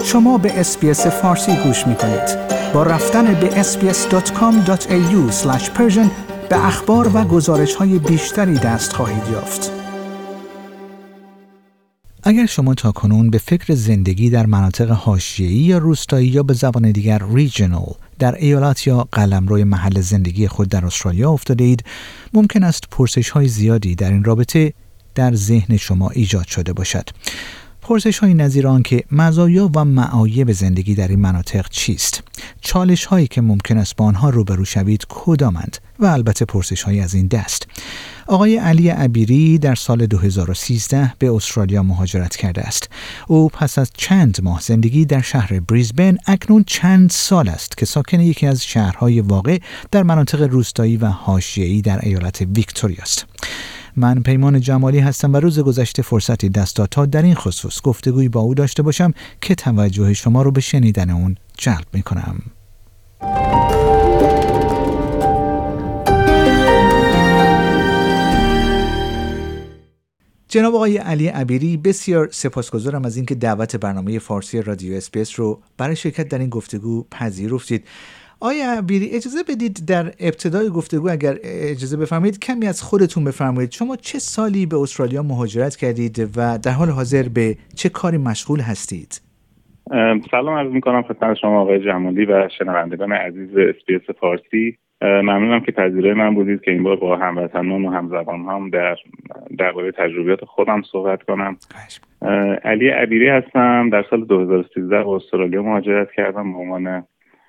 شما به اس‌بی‌اس فارسی گوش می‌کنید. با رفتن به sbs.com.au/persian به اخبار و گزارش‌های بیشتری دست خواهید یافت. اگر شما تاکنون به فکر زندگی در مناطق حاشیه‌ای یا روستایی یا به زبان دیگر ریجنال در ایالات یا قلمرو محل زندگی خود در استرالیا افتاده اید، ممکن است پرسش‌های زیادی در این رابطه در ذهن شما ایجاد شده باشد. پرسش‌های نظیر آن که مزایا و معایب زندگی در این مناطق چیست؟ چالش‌هایی که ممکن است با آنها روبرو شوید کدامند؟ و البته پرسش‌هایی از این دست. آقای علی عبیری در سال 2013 به استرالیا مهاجرت کرده است. او پس از چند ماه زندگی در شهر بریزبن اکنون چند سال است که ساکن یکی از شهرهای واقع در مناطق روستایی و حاشیه‌ای در ایالت ویکتوریا است. من پیمان جمالی هستم و روز گذشته فرصتی دست داد تا در این خصوص گفتگویی با او داشته باشم که توجه شما رو به شنیدن اون جلب می‌کنم. جناب آقای علی عبیری، بسیار سپاسگزارم از اینکه دعوت برنامه فارسی رادیو اس‌بی‌اس رو برای شرکت در این گفتگو پذیرفتید. آقای عبیری، اجازه بدید در ابتدای گفتگو اگر اجازه بفرمایید کمی از خودتون بفرمایید. شما چه سالی به استرالیا مهاجرت کردید و در حال حاضر به چه کاری مشغول هستید؟ سلام عرض می‌کنم خدمت شما آقای جمالی و شنوندگان عزیز اس‌بی‌اس فارسی. ممنونم که پذیرای من بودید که این بار با هموطنان و همزبان‌هام درباره تجربیات خودم صحبت کنم. علی عبیری هستم. در سال 2013 به استرالیا مهاجرت کردم به عنوان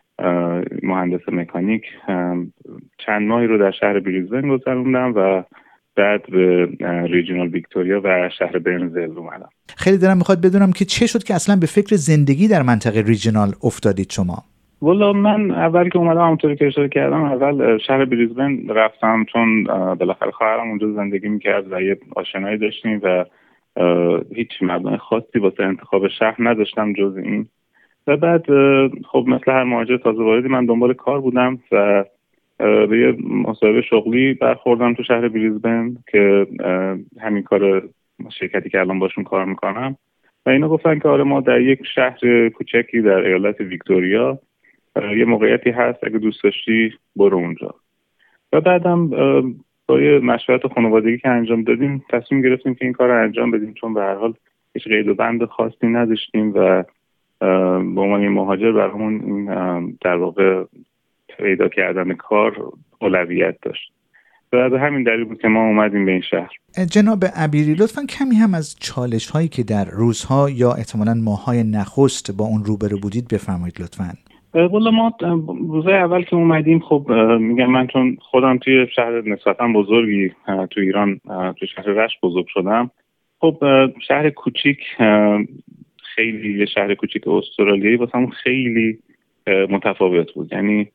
مهندس مکانیک. چند ماهی رو در شهر بریزبن گذروندم و بعد به ریجنال ویکتوریا و شهر برنزل اومدم. خیلی دلم میخواد بدونم که چه شد که اصلا به فکر زندگی در منطقه ریجنال افتادید شما؟ والا من اول که اومدم همونطوری که اشاره کردم اول شهر بریزبن رفتم چون بالاخره خواهرم اونجا زندگی میکرد و یه آشنایی داشتیم و هیچ مبنای خاصی واسه انتخاب شهر نداشتم جز این. و بعد خب مثل هر مهاجر تازه واردی من دنبال کار بودم و به یه مصاحبه شغلی برخوردم تو شهر بریزبن که همین کار شرکتی که الان باشون کار میکنم و اینا گفتن که آره ما در یک شهر کوچکی در ایالت ویکتوریا یه موقعیتی هست، اگه دوست داشتی برو اونجا. و بعدم با یه مشورت خانوادگی که انجام دادیم تصمیم گرفتیم که این کار رو انجام بدیم، چون به هر حال هیچ قید و بند خاصی نداشتیم و به عنوان مهاجر برامون در واقع پیدا کردن کار اولویت داشت. و به همین دلیل بود که ما اومدیم به این شهر. جناب عبیری، لطفاً کمی هم از چالش هایی که در روزها یا احتمالاً ماه‌های نخست با اون روبرو بودید بفرمایید لطفاً. والا ما روزهای اول که اومدیم خب میگم من چون خودم توی شهر نسبتاً بزرگی تو ایران توی شهر رشت بزرگ شدم، خب شهر کوچیک خیلی، یه شهر کوچیک استرالیایی واسمون خیلی متفاوت بود. یعنی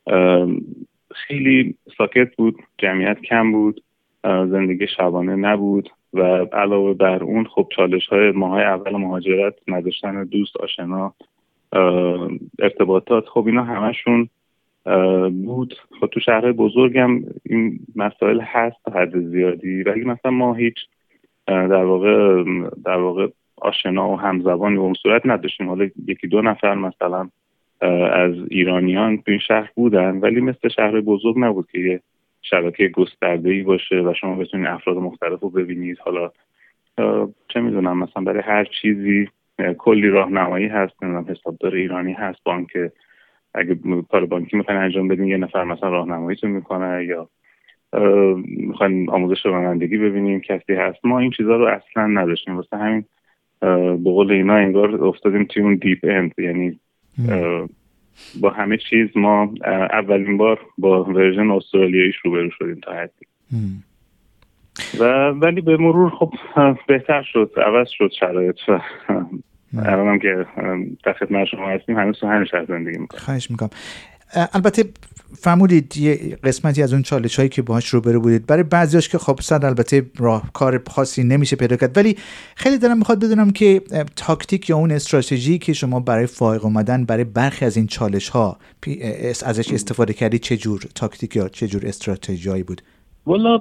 خیلی ساکت بود، جمعیت کم بود، زندگی شبانه نبود و علاوه بر اون خب چالش‌های ماهای اول مهاجرت، نداشتن دوست، آشنا، ارتباطات، خب اینا همشون بود. خب تو شهرهای بزرگم این مسائل هست تا حد زیادی، ولی مثلا ما هیچ در واقع آشنا و همزبانی به اون صورت نداشتیم. حالا یکی دو نفر مثلا از ایرانیان تو این شهر بودن، ولی مثل شهر بزرگ نبود که یه شبکه گسترده‌ای باشه و شما بتونید افراد مختلف رو ببینید. حالا چه میدونم مثلا برای هر چیزی کلی راهنمایی هست، نمیدونم حسابدار ایرانی هست، بانک اگه کار بانکی میخواین انجام بدین یه نفر مثلا راهنماییتون میکنه، یا میخواین آموزش رانندگی ببینیم کسی هست. ما این چیزا رو اصلا نداشتیم، واسه همین به قول اینا انگار افتادیم توی اون دیپ اند. یعنی با همه چیز ما اولین بار با ورژن استرالیاییش روبرو شدیم تا حدی. ولی به مرور خب بهتر شد، عوض شد شرایط و الانم که در خدمت شما هستیم هنوز تو همین شهر زندگی میکنم. خواهش میکنم. البته فرمودید یه قسمتی از اون چالش‌هایی که باهاش روبرو بودید برای بعضیاش که خب صد البته راهکار خاصی نمیشه پیدا کرد، ولی خیلی دلم میخواد بدونم که تاکتیک یا اون استراتژی که شما برای فائق اومدن برای برخی از این چالش‌ها ازش استفاده کردید چه جور تاکتیک یا چه جور استراتژیایی بود؟ والا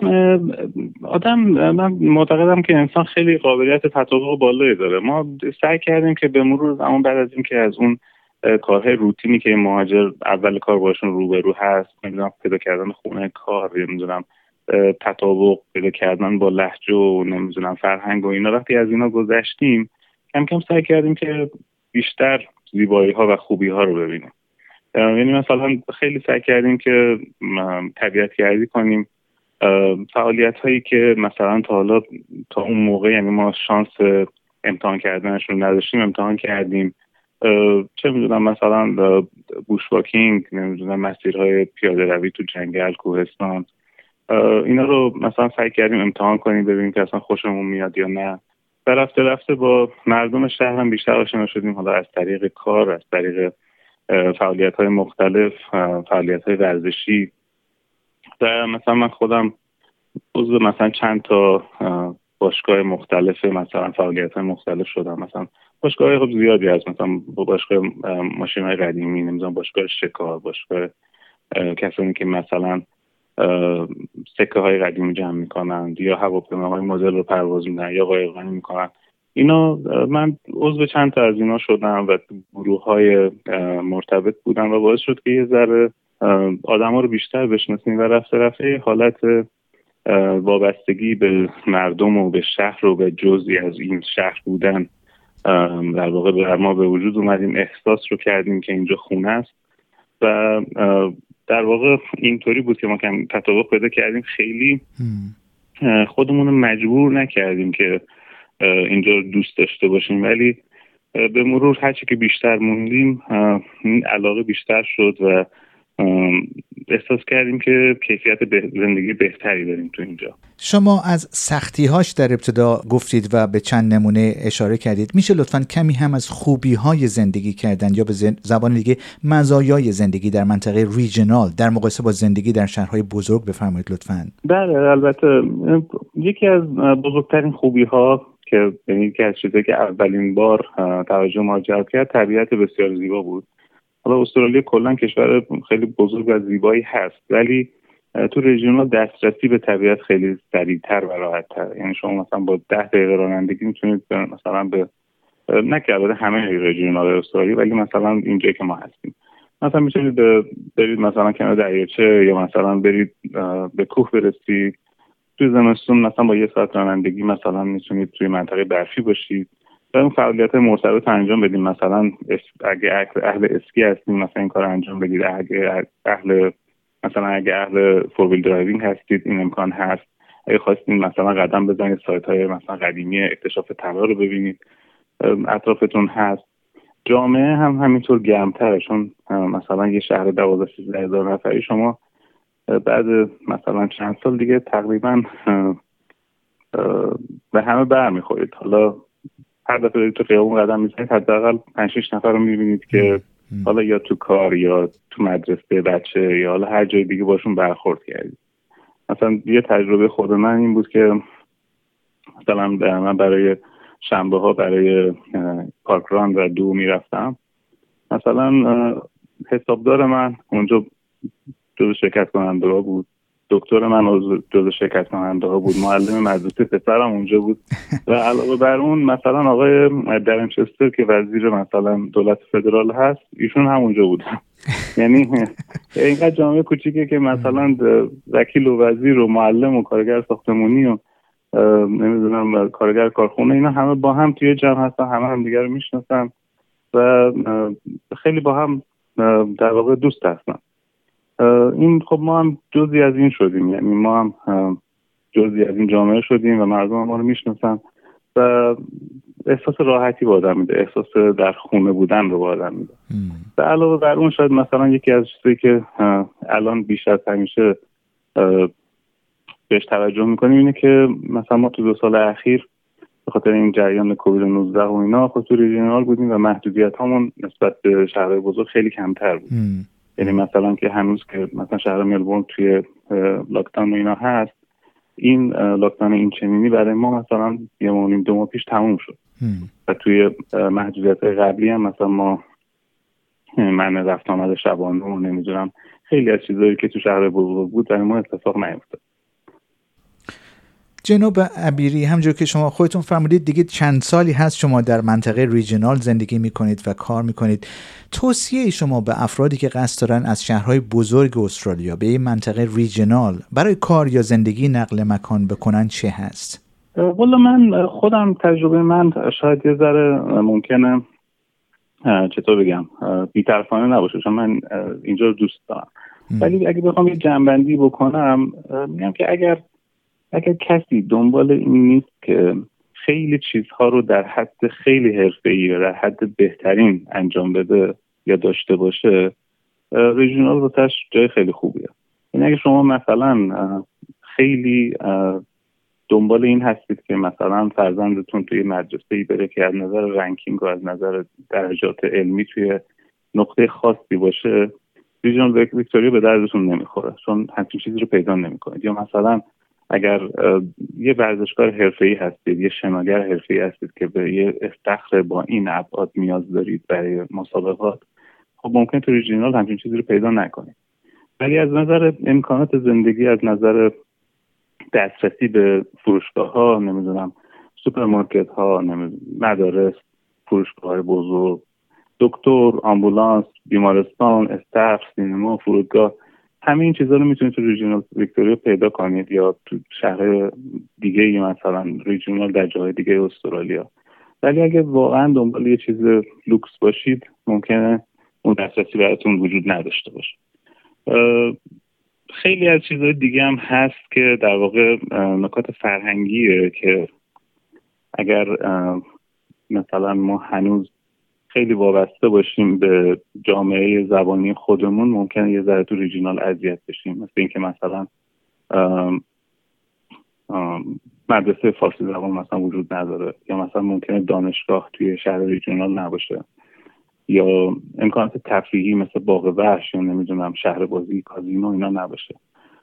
من معتقدم که انسان خیلی قابلیت تطابق بالایی داره. ما سعی کردیم که به مرور زمان بعد از اینکه از اون کارهای روتینی که مهاجر اول کار باشون روبرو هست، نمیدونم پیدا کردن خونه کار، نمیدونم تطابق پیدا کردن با لهجه و نمیدونم فرهنگ و اینا، وقتی از اینا گذشتیم کم کم سعی کردیم که بیشتر زیبایی ها و خوبی ها رو ببینیم. یعنی مثلا خیلی سعی کردیم که طبیعت گردی کنیم، فعالیت هایی که مثلا تا اون موقع یعنی ما شانس امتحان کردنشون نداشتیم امتحان کردیم. چه میدونم مثلا بوش واکینگ، نمیدونم مسیرهای پیاده روی تو جنگل، کوهستان، اینا رو مثلا سعی کردیم امتحان کنیم ببینیم که اصلا خوشمون میاد یا نه. و رفته رفته با مردم شهر هم بیشتر آشنا شدیم، حالا از طریق کار، از طریق فعالیت های مختلف، فعالیت های ورزشی. و مثلا من خودم عضو مثلا چند تا باشگاه مختلف، مثلا فعالیت های مختلف شدم. مثلا باشگاه خب زیادی هست، مثلا باشگاه ماشین های قدیمی، نمیدونم باشگاه شکار، باشگاه کسانی که مثلا سکه های قدیمی جمع میکنن یا هواپیماهای مدل رو پرواز میدن یا قایقرانی میکنن. اینا من عضو چند تا از اینا شدم و گروه های مرتبط بودم و باعث شد که یه ذره آدم ها رو بیشتر بشناسیم و رفته رفته حالت وابستگی به مردم و به شهر و به جزئی از این شهر بودن در واقع در ما به وجود اومدیم. احساس رو کردیم که اینجا خونه است و در واقع اینطوری بود که ما کم تطابق پیدا کردیم. خیلی خودمون رو مجبور نکردیم که اینجا رو دوست داشته باشیم، ولی به مرور هرچی که بیشتر موندیم علاقه بیشتر شد و احساس کردیم که کیفیت زندگی بهتری داریم تو اینجا. شما از سختی‌هاش در ابتدا گفتید و به چند نمونه اشاره کردید. میشه لطفاً کمی هم از خوبی‌های زندگی کردن یا به زبان دیگه مزایای زندگی در منطقه ریجنال در مقایسه با زندگی در شهرهای بزرگ بفرمایید لطفاً؟ بله، البته یکی از بزرگترین خوبی‌ها که یکی از چیزایی که اولین بار توجه ما جلب کرد طبیعت بسیار زیبا بود. حالا استرالیا کلا کشور خیلی بزرگ و زیبایی هست، ولی تو رژیونال دسترسی به طبیعت خیلی سریع‌تر و راحت‌تر. یعنی شما مثلا با 10 دقیقه رانندگی میتونید مثلا به نکرده همه رژیونال استرالیا، ولی مثلا اینجایی که ما هستیم مثلا میتونید برید مثلا کنار دریاچه یا مثلا برید به کوه برسید. توی زمستون مثلا با 1 ساعت رانندگی مثلا میتونید توی منطقه برفی باشید و اون فعالیت مرتبط انجام بدیم. مثلا اگه اهل اسکی هستید مثلا این کار انجام بدید، اگه اهل فور ویل درایوینگ هستید این امکان هست. اگه خواستید مثلا قدم بزنید سایت‌های مثلا قدیمی اکتشاف طلا رو ببینید اطرافتون هست. جامعه هم همینطور گرم‌تره، چون مثلا یه شهر 12-13 هزار نفری شما بعد مثلا چند سال دیگه تقریبا به همه برمیخورید. حالا هر دفعه تو خیابون قدم میزنید حداقل 5-6 نفر رو میبینید که حالا یا تو کار یا تو مدرسه بچه یا حالا هر جای دیگه باشون برخورد کردید. مثلا یه تجربه خود من این بود که مثلا من برای شنبه ها برای پارک ران و دو میرفتم. مثلا حسابدار من اونجا جزو شرکت کننده ها بود، دکتر من جزو شرکت کننده ها بود، معلم مدرسه پسرم اونجا بود و علاوه بر اون مثلا آقای درنچستر که وزیر مثلا دولت فدرال هست ایشون هم اونجا بودن. یعنی اینقدر جامعه کوچیکه که مثلا وکیل و وزیر و معلم و کارگر ساختمانی و نمیدونم کارگر کارخونه اینا همه با هم توی جمع هستن، همه هم دیگر رو میشناسن و خیلی با هم در واقع دوست هستن. این خب ما هم جزئی از این شدیم، یعنی ما هم جزئی از این جامعه شدیم و مردم ما رو میشناسن و احساس راحتی به آدم میده، احساس در خونه بودن رو به آدم میده. و علاوه بر اون شاید مثلا یکی از چیزایی که الان بیشتر از همیشه بهش توجه میکنیم اینه که مثلا ما تو 2 سال اخیر به خاطر این جریان کووید 19 و اینا خود تو ریجنال بودیم و محدودیت هامون نسبت به شهرهای بزرگ خیلی کمتر بود. یعنی مثلا که هنوز که مثلا شهر ملبورن توی لاکداون و اینا هست، این لاکداون این چنینی برای ما مثلا 1.5-2 ماه پیش تموم شد و توی محدودیت‌های قبلی هم مثلا ما من رفت آمد شبانه و نمیدونم خیلی از چیزایی که تو شهر بزرگ بود برای ما اتفاق نیفتاد. جناب عبیری، همونجور که شما خودتون فرمودید دیگه چند سالی هست شما در منطقه ریجنال زندگی میکنید و کار میکنید. توصیه شما به افرادی که قصد دارن از شهرهای بزرگ استرالیا به این منطقه ریجنال برای کار یا زندگی نقل مکان بکنن چه هست؟ والا من خودم تجربه من شاید یه ذره ممکنه چطور بگم بی‌طرفانه نباشه، چون من اینجا رو دوست دارم. ولی اگه بخوام یه جمع‌بندی بکنم میگم که اگر کسی دنبال این نیست که خیلی چیزها رو در حد خیلی حرفه‌ای و در حد بهترین انجام بده یا داشته باشه، ریجنال واسش جای خیلی خوبیه. یعنی اگه شما مثلا خیلی دنبال این هستید که مثلا فرزندتون توی مدرسه‌ای بره که از نظر رنکینگ و از نظر درجات علمی توی نقطه خاصی باشه، ریجنال ویکتوریا به دردتون نمیخوره، چون همچین چیزی رو پیدا نمی‌کنید. یا مثلا اگر یه ورزشکار حرفه‌ای هستید، یه شناگر حرفه‌ای هستید که به یه استخر با این ابعاد نیاز دارید برای مسابقات، خب ممکن تو ریجنال همچین چیزی رو پیدا نکنید. ولی از نظر امکانات زندگی، از نظر دسترسی به فروشگاه‌ها، نمیدونم سوپرمارکت‌ها، مدارس، فروشگاه‌های بزرگ، دکتر، آمبولانس، بیمارستان، استخر، سینما، فرودگاه، همه این چیزا رو میتونید تو ریجنال ویکتوریا پیدا کنید یا تو شهر دیگه ای مثلا ریجنال در جای دیگه استرالیا. ولی اگه واقعا دنبال یه چیز لوکس باشید ممکنه اون دسترسی براتون وجود نداشته باشه. خیلی از چیزهای دیگه هم هست که در واقع نکات فرهنگیه که اگر مثلا ما هنوز خیلی وابسته باشیم به جامعه زبانی خودمون ممکنه یه ذره تو ریجنال اذیت بشیم. مثل اینکه مثلا مدرسه فارسی زبان مثلا وجود نداره، یا مثلا ممکنه دانشگاه توی شهر ریجنال نباشه، یا امکانات تفریحی مثل باغ وحش یا نمیدونم شهر بازی، کازینو اینا نباشه.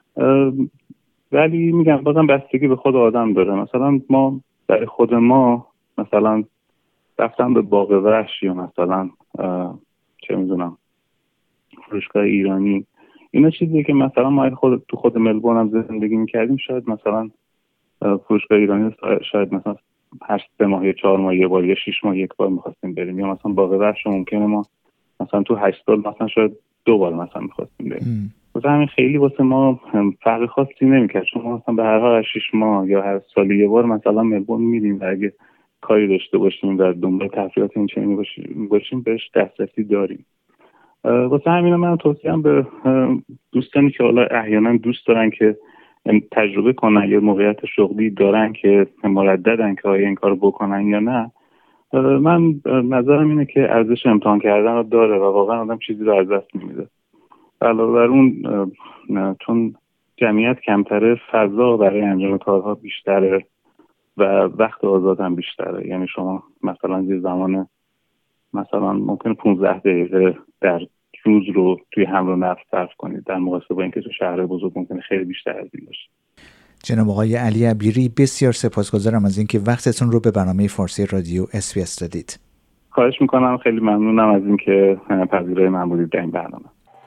ولی میگم بازم بستگی به خود آدم داره. مثلا ما برای خود ما مثلا رفتن به باغ وحش یا مثلا چه میدونم فروشگاه ایرانی، اینا چیزیه که مثلا ما تو خود ملبورن هم زندگی میکردیم، شاید مثلا فروشگاه ایرانی شاید مثلا هر 3 ماه یا 4 ماه یه بار یا 6 ماه یک بار میخواستیم بریم، یا مثلا باغ وحش ممکنه ما مثلا تو 8 سال مثلا شاید 2 بار مثلا میخواستیم بریم. واسه همین خیلی واسه ما فرق خاصی نمیکرد، چون ما مثلا به هر حال 6 ماه یا هر سال یه بار مثلا ملبورن میریم و اگه کاری داشته باشیم و دنبال تفریحات این چنینی باشیم بهش دسترسی داریم. واسه همین من توصیه‌ام به دوستانی که حالا احیانا دوست دارن که تجربه کنن یا موقعیت شغلی دارن که مرددن که آیا این کارو بکنن یا نه، من نظرم اینه که ارزش امتحان کردن رو داره و واقعا آدم چیزی رو از دست نمیده. علاوه بر اون چون جمعیت کمتره، فضا برای انجام کارها بیشتره و وقت آزاد هم بیشتره. یعنی شما مثلا یه زمان مثلا ممکن 15 دقیقه در روز رو توی حمل و نقل صرف کنید، در مقایسه با اینکه تو شهر بزرگ ممکنه خیلی بیشتر از این باشه. جناب آقای علی عبیری، بسیار سپاسگزارم از اینکه وقتتون رو به برنامه فارسی رادیو SBS دادید. خواهش میکنم، خیلی ممنونم از اینکه پذیرای من بودید در این برنامه.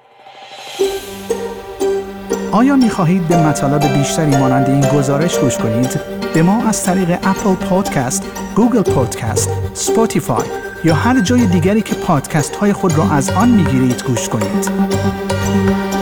آیا می‌خواهید به مطالب بیشتری مانند این گزارش گوش کنید؟ به ما از طریق اپل پادکست، گوگل پادکست، اسپاتیفای یا هر جای دیگری که پادکست های خود را از آن می‌گیرید گوش کنید.